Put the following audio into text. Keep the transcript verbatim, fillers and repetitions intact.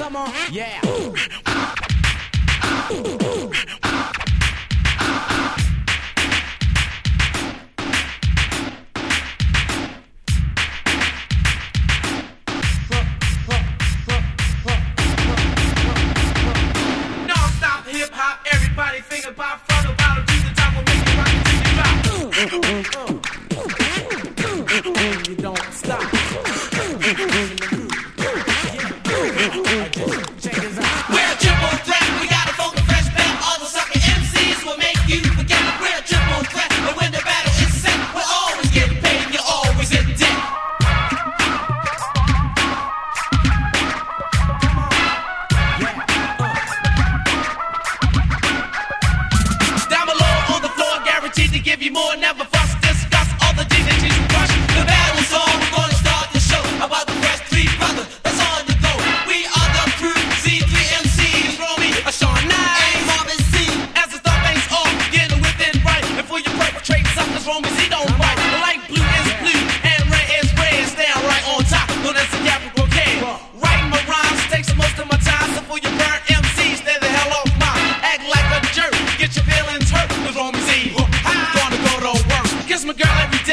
Come on, yeah. Non-stop hip-hop, everybody think about from the bottom to the top, we'll make it rock until you drop. You don't stop. We're a triple threat, we got a funky fresh band. All the sucker M Cs will make you forget. We're a triple threat, and when the battle is set, we're always getting paid and you're always in debt. Down below on the floor, guaranteed to give you more. Never fuss, discuss all the D Js who rush. The battle's on, we're gonna start the show about the Fresh Three Brothers that's on the go. We are the crew, Z three M Cs, Romy, a Sean Nye, and Marvin C. As the star banks off, getting within right. And for you perpetrate suckers, Romy Z don't bite. The light blue is blue, and red is red. Stand right on top, known as the Capricorn Can. Writing my rhymes takes most of my time, so for you burn M Cs, stay the hell off mine. Act like a jerk, get your feelings hurt, cause Romy Z, uh, gonna go to work. Kiss my girl every day.